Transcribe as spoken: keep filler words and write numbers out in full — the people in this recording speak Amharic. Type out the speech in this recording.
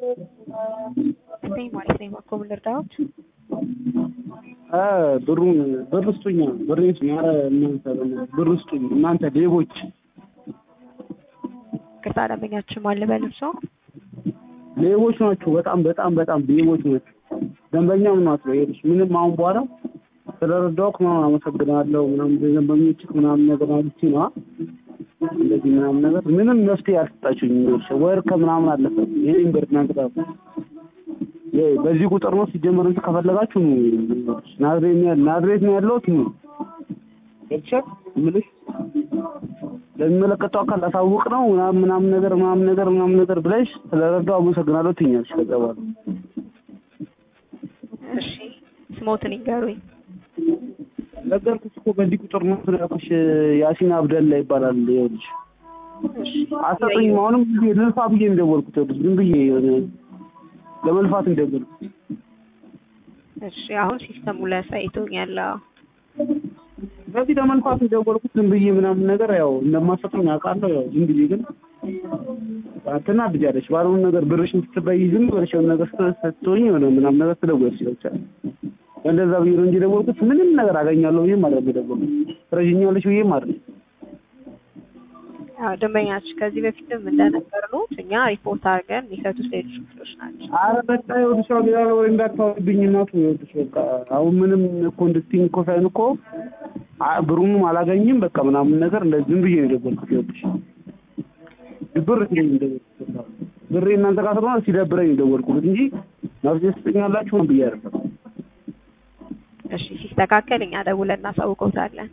ዘጠኝ ማለት ነው የማቆም ልርዳዎች አ ብሩን ብር ስጡኝ ብር ስጡኝ ኧረ እናንተ ብር ስጡኝ እናንተ ሌቦች ከታላመኛችሁ ማለ በልብሶ ሌቦች ናችሁ በጣም በጣም በጣም ሌቦች ናችሁ ደንበኛም ናችሁ ይሄሽ ምንም አሁን በኋላ ስለረዳውክ ምናምን አመሰግናለሁ ምናምን ደንበኞች ምናምን ነገር ማለት ነው እንደዚህ ምናምን ነገር ምንም መፍትሄ ያልሰጣችሁኝ ወር ከምናምን አለፈ ይሄን ብር እናንተ ታውቁ በዚህ ቁጥር ነው ሲጀመር እንት ከፈለጋችሁ ናዝሬት ናዝሬት ነው ያለው ነው እሺ ምልሽ ለሚመለከተው አካል አሳውቅ ነው ምናምን ምናምን ነገር ምናምን ነገር ምናምን ነገር ብለሽ ስለረዳው አመሰግናለሁ ትኛለሽ ከዛ በኋላ እሺ ስሞትን ይጋሩኝ ነገርኩሽ እኮ በዚህ ቁጥር ነው ስለኩሽ ያሲን አብደላ ይባላል ይኸውልሽ እሺ አሰጡኝ ማውንም ልልፋ ብዬ እንደወልኩት ዝም ብዬ ለመልፋት እንደወልኩት እሺ አሁን ሲስተሙ ላይ ሳይቶኛል በዚህ ለመልፋት እንደወልኩት ዝም ብዬ ምናምን ነገር ያው እንደማሰጡኝ አውቃለሁ ያው ዝም ብዬ ግን አትና ብጃለሽ ባሉን ነገር ብርሽን ስትበይ ዝም ብለሽ ነገር ስትሆኝ ሆነ ምናምን ነገር ስለወርሽ ይችላል እንደዛ ብዬ ነው እንጂ ደወልኩት ምንም ነገር አገኛለሁ ብዬ ማለት ነው ደወልኩት ረጅኛለሽ ብዬ ማለት አዎ ደንበኛችሁ ከዚህ በፊትም እንደነበር ነው እኛ ሪፖርት አድርገን የሚፈቱ ሌሎች ክፍሎች ናቸው አረ በቃ ይኸውልሽ ሌላ ወይ እንዳታወሪብኝ እናቱ ይኸውልሽ በቃ አሁን ምንም እኮ እንድትይኝ እኮ ሳይሆን እኮ ብሩንም አላገኝም በቃ ምናምን ነገር እንደዚህ ዝም ብዬ ነው ደወልኩት ይኸውልሽ ብር ትለኝ እንደወልኩት ብሬ እናንተ ጋር ስለሆነ ሲደብረኝ ደወልኩት እንጂ መፍትሄ ትሰኛላችሁ ብዬ አይደለም እሺ ሲስተካከል እኛ ደውለን እናሳውቀውታለን